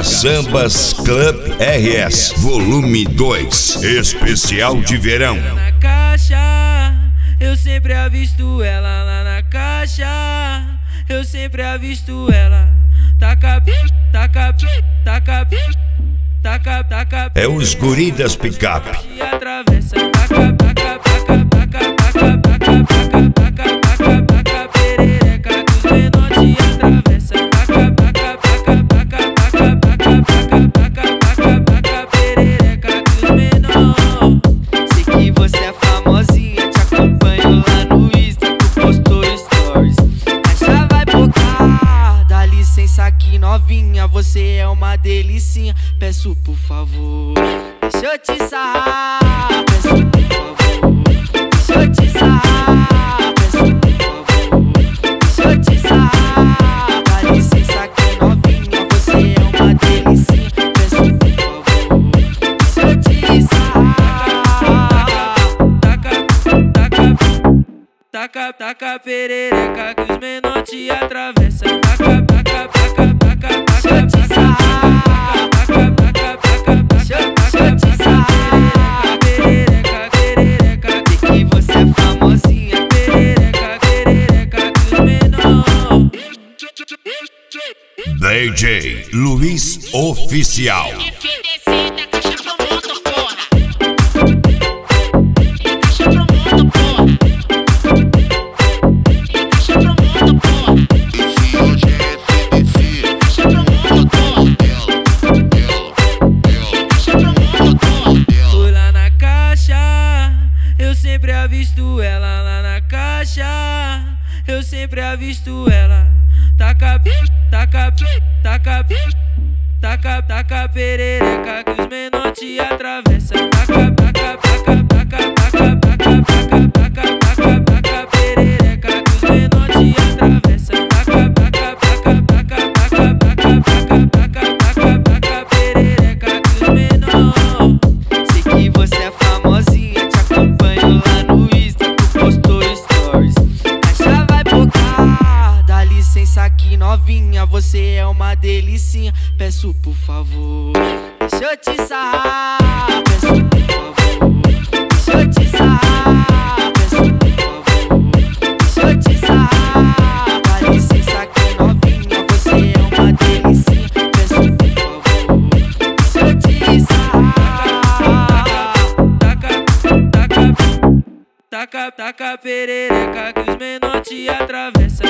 Sambas Club RS, volume 2, especial de verão. Na caixa, eu sempre avisto ela lá na caixa. Eu sempre avisto ela. Taca, taca, taca, taca, taca. É os guri das picape. E atravessa, taca, taca, taca, taca, taca, taca, taca, taca, taca, taca, perereca dos menor te atravessa. Taca, taca, taca, taca, taca, taca, taca, taca, taca, taca, perereca dos menor. Sei que você é famosinha, te acompanho lá no Insta, tu postou stories. Mas já vai pocar, dá licença aqui novinha, você é uma delicinha. Peço por favor, deixa eu te sarrar. Peço por favor, deixa eu te sarrar. Peço por favor, deixa eu te sarrar. Dá licença aqui novinha, você é uma delicinha. Peço por favor, deixa eu te sarrar. Taca, taca, perereca que os menor te atravessa. Taca, taca, taca, taca, taca, taca, taca, taca, taca, taca, taca, perereca, perereca, que você é famosinha. perereca, perereca que os menor. DJ Luiz Oficial. Fui lá na caixa, eu sempre avisto ela lá na caixa. Eu sempre avisto ela. Taca, taca, taca, taca, taca, perereca que os menor te atravessa. Taca, taca, taca, taca, taca, taca, taca, taca, taca, taca, perereca que os menor te atravessa. Taca, taca, taca, taca, taca, taca, taca, taca, taca, taca, perereca que os menor. Sei que você é famosinha, te acompanho lá no Insta, tu postou stories. Mas já vai pocar, dá licença aqui novinha, você é uma delicinha. Peço por favor, deixa eu te sarrar. Peço por favor, deixa eu te sarrar. Peço por favor, deixa eu te sarrar. Dá licença aqui novinha, você é uma delicinha. Peço por favor, deixa eu te sarrar. Taca, taca, perereca que os menor te atravessa.